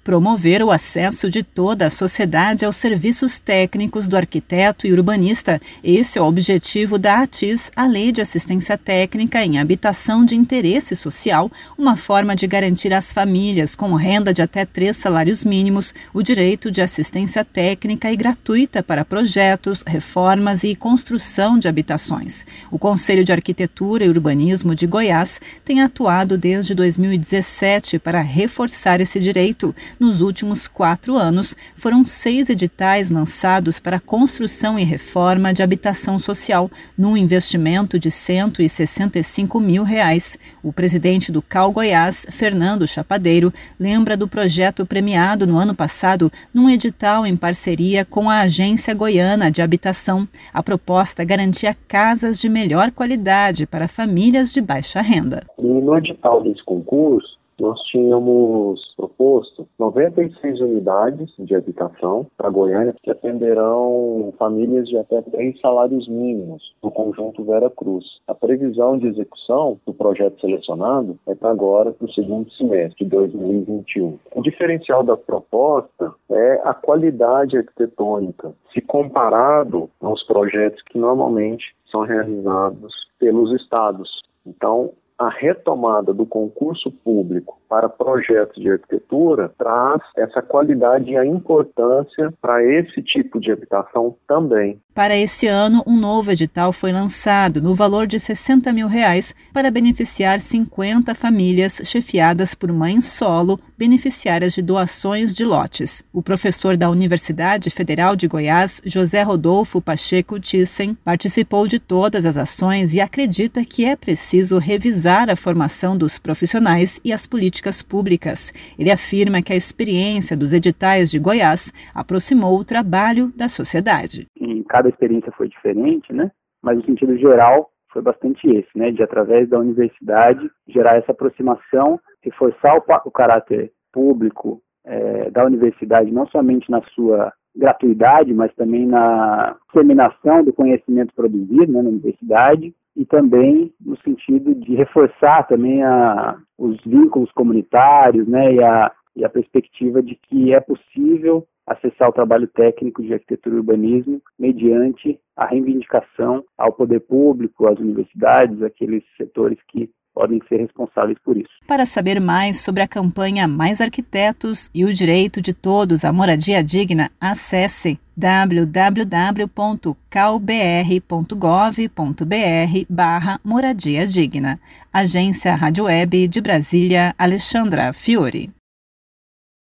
Promover o acesso de toda a sociedade aos serviços técnicos do arquiteto e urbanista. Esse é o objetivo da ATIS, a Lei de Assistência Técnica em Habitação de Interesse Social, uma forma de garantir às famílias com renda de até 3 salários mínimos o direito de assistência técnica e gratuita para projetos, reformas e construção de habitações. O Conselho de Arquitetura e Urbanismo de Goiás tem atuado desde 2017 para reforçar esse direito. Nos últimos 4 anos, foram 6 editais lançados para construção e reforma de habitação social, num investimento de R$ 165 mil. O presidente do CAU Goiás, Fernando Chapadeiro, lembra do projeto premiado no ano passado num edital em parceria com a Agência Goiana de Habitação. A proposta garantia casas de melhor qualidade para famílias de baixa renda. E no edital desse concurso, nós tínhamos proposto 96 unidades de habitação para Goiânia que atenderão famílias de até 3 salários mínimos no conjunto Vera Cruz. A previsão de execução do projeto selecionado é para agora, para o segundo semestre de 2021. O diferencial da proposta é a qualidade arquitetônica, se comparado aos projetos que normalmente são realizados pelos estados. Então, a retomada do concurso público para projetos de arquitetura traz essa qualidade e a importância para esse tipo de habitação também. Para esse ano, um novo edital foi lançado no valor de R$ 60 mil para beneficiar 50 famílias chefiadas por mães solo, beneficiárias de doações de lotes. O professor da Universidade Federal de Goiás, José Rodolfo Pacheco Thyssen, participou de todas as ações e acredita que é preciso revisar a formação dos profissionais e as políticas públicas. Ele afirma que a experiência dos editais de Goiás aproximou o trabalho da sociedade. Cada experiência foi diferente, né? Mas o sentido geral foi bastante esse, né? De, através da universidade, gerar essa aproximação, reforçar o caráter público da universidade, não somente na sua gratuidade, mas também na disseminação do conhecimento produzido, né, na universidade, e também no sentido de reforçar também os vínculos comunitários, né, e a perspectiva de que é possível acessar o trabalho técnico de arquitetura e urbanismo mediante a reivindicação ao poder público, às universidades, aqueles setores que podem ser responsáveis por isso. Para saber mais sobre a campanha Mais Arquitetos e o direito de todos à moradia digna, acesse www.calbr.gov.br/moradia digna. Agência Rádio Web de Brasília, Alexandra Fiore.